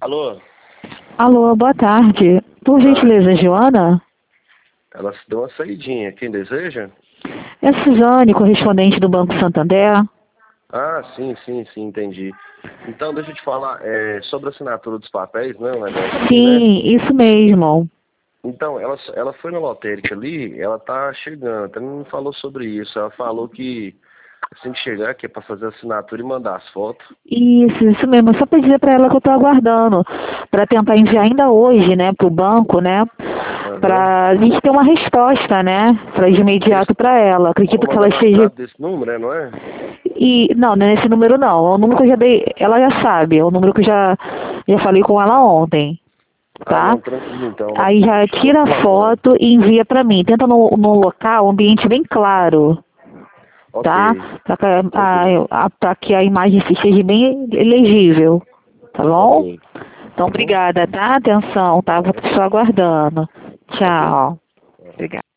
Alô? Alô, boa tarde. Por Tarde. gentileza, Joana? Ela se deu uma saidinha. Quem deseja? É Suzane, correspondente do Banco Santander. Ah, sim, sim, sim, entendi. Então, deixa eu te falar, sobre a assinatura dos papéis, né? Um negócio assim, né? Sim, isso mesmo. Então, ela foi na lotérica ali, ela tá chegando, até não falou sobre isso. Ela falou que assim que chegar, que é pra fazer a assinatura e mandar as fotos. Isso mesmo. Eu só pra dizer pra ela que eu tô aguardando pra tentar enviar ainda hoje, né, pro banco, né, Aham. pra gente ter uma resposta, né, pra de Desse, imediato pra ela. Acredito vou que mandar ela no esteja... WhatsApp desse número, não é? Não, não é nesse número não. É o número que eu já dei, ela já sabe, é o número que eu já falei com ela ontem. Ah, Tá? não, tranquilo então, né? Aí já Acho que eu vou tira falar a agora. foto e envia pra mim. Tenta no local, um ambiente bem claro, Ok, tá? tranquilo. Pra que a imagem esteja bem legível, tá Ok. bom? Então, Uhum. obrigada, tá? Atenção, tá? Vou Nada. estar aguardando. Ok. Tchau. Obrigada.